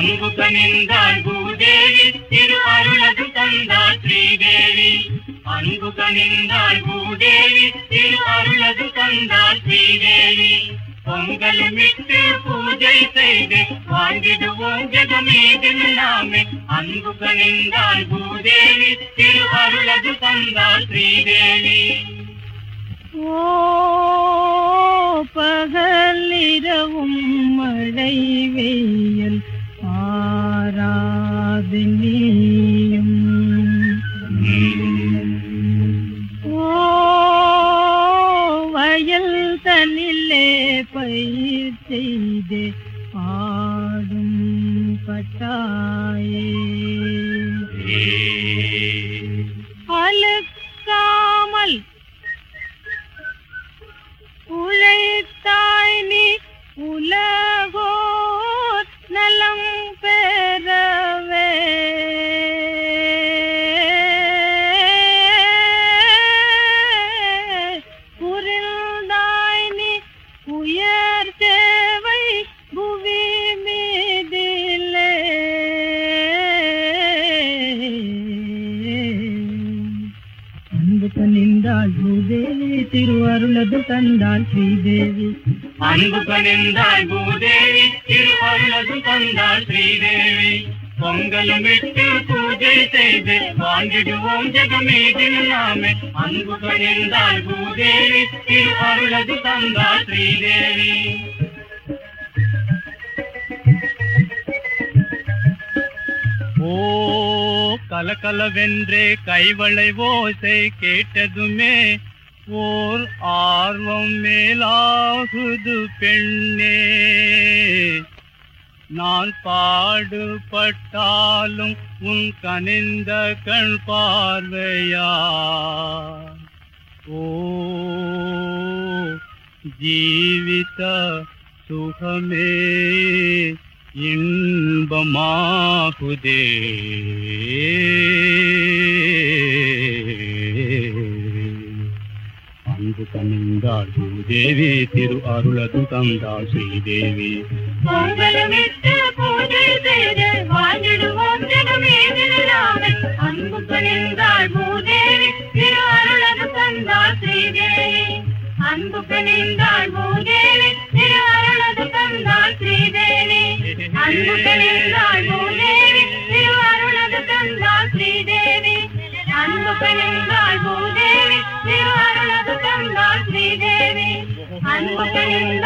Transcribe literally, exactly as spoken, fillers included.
அன்பு கனிந்தாள் பூதேவி திரு அருளது தந்தாள் ஸ்ரீதேவி அன்பு கனிந்தாள் பூதேவி திரு அருளது தந்தாள் ஸ்ரீதேவி பொங்கலுமிட்டு பூஜை செய்து வாழ்ந்திடுவோம் ஜெகமேதில் நாமே அன்பு கனிந்தாள் பூதேவி திரு அருளது தந்தாள் ஸ்ரீதேவி ஓ பகலிரவும் மழை வெயில் ஆராது நீயும் ஓ வயல் தனிலே பயிர் செய்து ஆடும் பட்டாயே அழுக்காமல் உழைத்தாய் நீ உலகோர் நலம் பெறவே புரிந்தாய் நீ உயர் சேவை புவி மீதிலே அன்பு கனிந்தாள் பூதேவி திரு அருளது தந்தாள் ஸ்ரீதேவி அன்பு கனிந்தாள் பூதேவி திரு அருளது தந்தாள் ஸ்ரீதேவி பொங்கலுமிட்டு பூஜை செய்து வாழ்ந்திடுவோம் ஜெகமேதில் நாமே அன்பு கனிந்தாள் பூதேவி திரு அருளது தந்தாள் ஸ்ரீதேவி ஓ கலகலவென்றே கைவளை ஓசை கேட்டதுமே ஓர் ஆர்வம் மேலாகுது பெண்ணே நான் பாடுபட்டாலும் உன் கனிந்த கண் பார்வையா ஓ ஜீவித சுகமே இன்பமாகுதே அன்பு கனிந்தாள் பூதேவி திரு அருளது தந்தாள் ஸ்ரீதேவி பொங்கலுமிட்டு பூஜை செய்து வாழ்ந்திடுவோம் ஜெகமேதில் நாமே அன்பு கனிந்தாள் பூதேவி திரு அருளது தந்தாள் ஸ்ரீதேவி அன்பு கனிந்தாள் பூதேவி திரு அருளது தந்தாள் ஸ்ரீதேவி அன்பு கனிந்தாள் பூதேவி திரு அருளது தந்தாள் ஸ்ரீதேவி அன்பு கனிந்தாள் பூதேவி திரு அருளது தந்தாள் ஸ்ரீதேவி அன்பு கனிந்தாள்